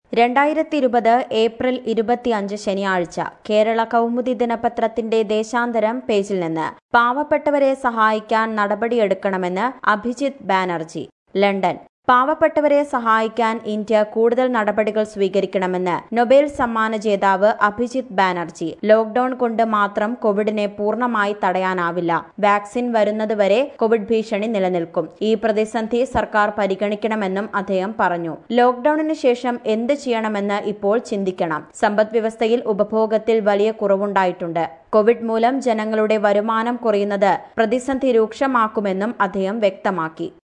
2020 April 25 ശനിയാഴ്ച കേരള കൗമുദി ദിനപത്രത്തിന്റെ ദേശാന്തരം പേജിൽ നിന്ന് പാവപ്പെട്ടവരെ സഹായിക്കാൻ നടപടിയെടുക്കണമെന്ന് അഭിജിത്ത് ബാനർജി. ലണ്ടൻ. പാവപ്പെട്ടവരെ സഹായിക്കാൻ ഇന്ത്യ കൂടുതൽ നടപടികൾ സ്വീകരിക്കണമെന്ന് നൊബേൽ സമ്മാന ജേതാവ് അഭിജിത്ത് ബാനർജി. ലോക്ഡൌൺ കൊണ്ട് മാത്രം കോവിഡിനെ പൂർണ്ണമായി തടയാനാവില്ല. വാക്സിൻ വരുന്നതുവരെ കോവിഡ് ഭീഷണി നിലനിൽക്കും. ഈ പ്രതിസന്ധി സർക്കാർ പരിഗണിക്കണമെന്നും അദ്ദേഹം പറഞ്ഞു. ലോക്ഡൌണിന് ശേഷം എന്ത് ചെയ്യണമെന്ന് ഇപ്പോൾ ചിന്തിക്കണം. സമ്പദ്വ്യവസ്ഥയിൽ ഉപഭോഗത്തിൽ വലിയ കുറവുണ്ടായിട്ടുണ്ട്. കോവിഡ് മൂലം ജനങ്ങളുടെ വരുമാനം കുറയുന്നത് പ്രതിസന്ധി രൂക്ഷമാക്കുമെന്നും അദ്ദേഹം വ്യക്തമാക്കി.